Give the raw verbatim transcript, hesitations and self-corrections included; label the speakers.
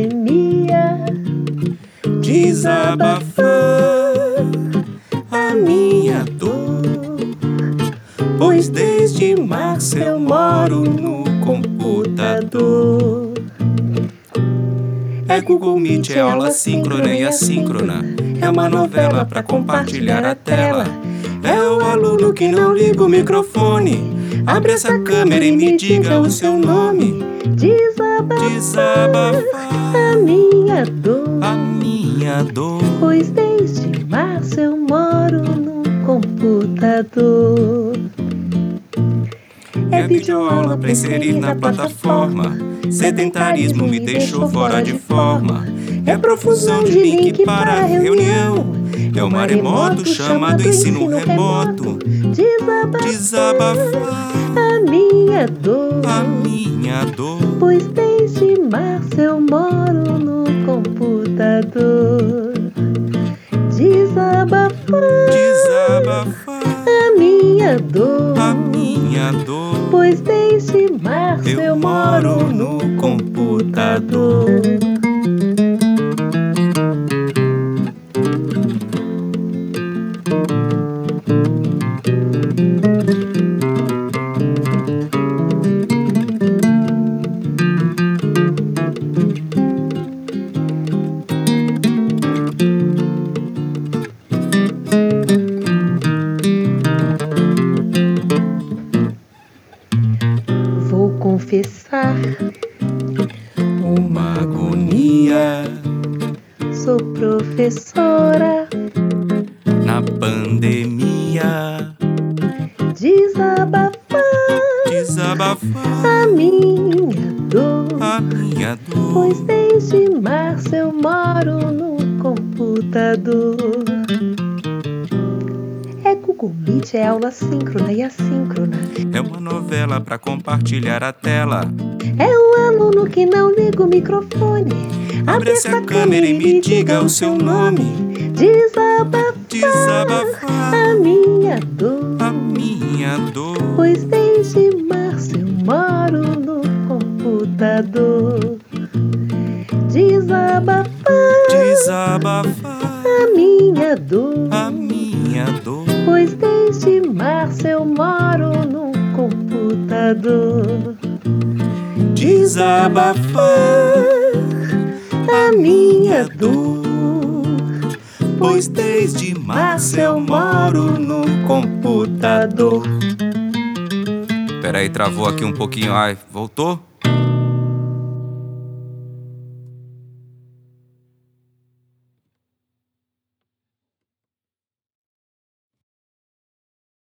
Speaker 1: pandemia, desabafar a minha dor, pois desde março eu moro no computador. É Google Meet, é aula síncrona e assíncrona, é uma novela pra compartilhar a tela. É o aluno que não liga o microfone, abre essa câmera e me diga o seu nome.
Speaker 2: Desabafar,
Speaker 1: Desabafar
Speaker 2: a minha dor,
Speaker 1: a minha dor,
Speaker 2: pois desde março eu moro no computador.
Speaker 1: é videoaula pra inserir na plataforma, sedentarismo me deixou fora de forma. É profusão de link para reunião, é o maremoto chamado ensino remoto.
Speaker 2: Desabafar,
Speaker 1: Desabafar
Speaker 2: a minha dor,
Speaker 1: a minha dor,
Speaker 2: pois desde março eu moro no computador. Desabafar,
Speaker 1: desabafar
Speaker 2: a minha dor,
Speaker 1: a minha dor,
Speaker 2: pois desde março
Speaker 1: eu
Speaker 2: eu moro
Speaker 1: moro
Speaker 2: no
Speaker 1: no
Speaker 2: computador. Vou confessar,
Speaker 1: uma agonia
Speaker 2: sou professora.
Speaker 1: na pandemia.
Speaker 2: Desabafar
Speaker 1: Desabafar
Speaker 2: a minha dor,
Speaker 1: a minha dor,
Speaker 2: pois desde março eu moro no computador. É Google Meet, é aula síncrona e assíncrona,
Speaker 1: é uma novela pra compartilhar a tela.
Speaker 2: é o aluno que não liga o microfone,
Speaker 1: Abre essa câmera e me diga o seu nome.
Speaker 2: Desabafar
Speaker 1: Desabafar
Speaker 2: a minha dor,
Speaker 1: a minha dor,
Speaker 2: pois desde março eu moro no computador. Desabafar
Speaker 1: desabafar
Speaker 2: a minha dor,
Speaker 1: a minha dor,
Speaker 2: pois desde março eu moro no computador.
Speaker 1: desabafar
Speaker 2: a minha dor,
Speaker 1: pois desde março eu moro no computador. Peraí, travou aqui um pouquinho. Ai, voltou?